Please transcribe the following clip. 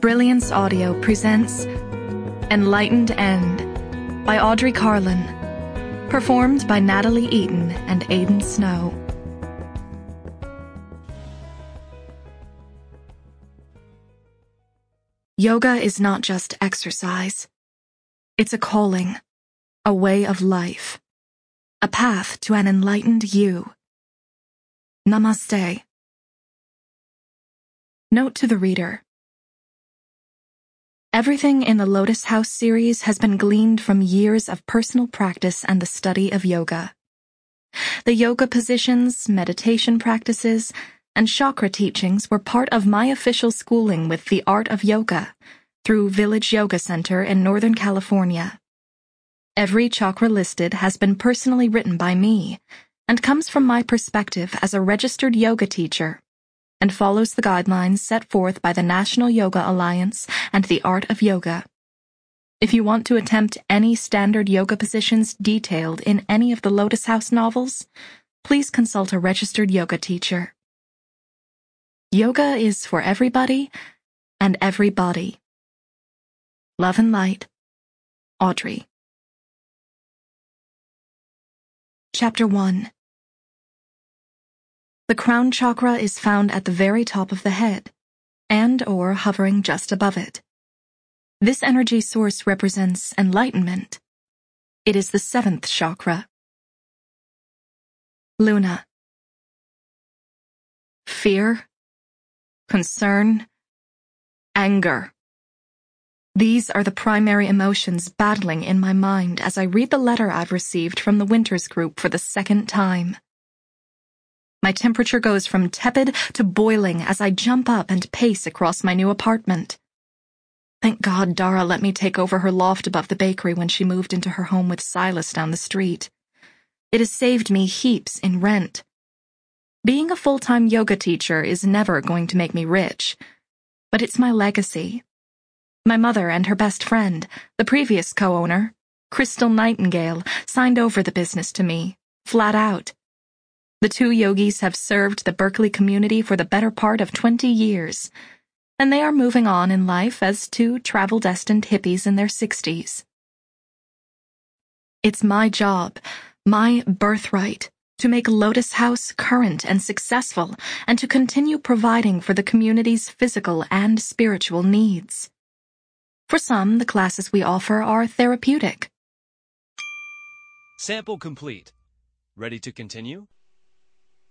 Brilliance Audio presents Enlightened End by Audrey Carlin, performed by Natalie Eaton and Aidan Snow. Yoga is not just exercise. It's a calling, a way of life, a path to an enlightened you. Namaste. Note to the reader. Everything in the Lotus House series has been gleaned from years of personal practice and the study of yoga. The yoga positions, meditation practices, and chakra teachings were part of my official schooling with the art of yoga through Village Yoga Center in Northern California. Every chakra listed has been personally written by me and comes from my perspective as a registered yoga teacher, and follows the guidelines set forth by the National Yoga Alliance and the Art of Yoga. If you want to attempt any standard yoga positions detailed in any of the Lotus House novels, please consult a registered yoga teacher. Yoga is for everybody and every body. Love and light, Audrey. Chapter 1. The crown chakra is found at the very top of the head, and/or hovering just above it. This energy source represents enlightenment. It is the 7th chakra. Luna. Fear, concern, anger. These are the primary emotions battling in my mind as I read the letter I've received from the Winters group for the 2nd time. My temperature goes from tepid to boiling as I jump up and pace across my new apartment. Thank God Dara let me take over her loft above the bakery when she moved into her home with Silas down the street. It has saved me heaps in rent. Being a full-time yoga teacher is never going to make me rich, but it's my legacy. My mother and her best friend, the previous co-owner, Crystal Nightingale, signed over the business to me, flat out. The two yogis have served the Berkeley community for the better part of 20 years, and they are moving on in life as two travel-destined hippies in their 60s. It's my job, my birthright, to make Lotus House current and successful and to continue providing for the community's physical and spiritual needs. For some, the classes we offer are therapeutic. Sample complete. Ready to continue?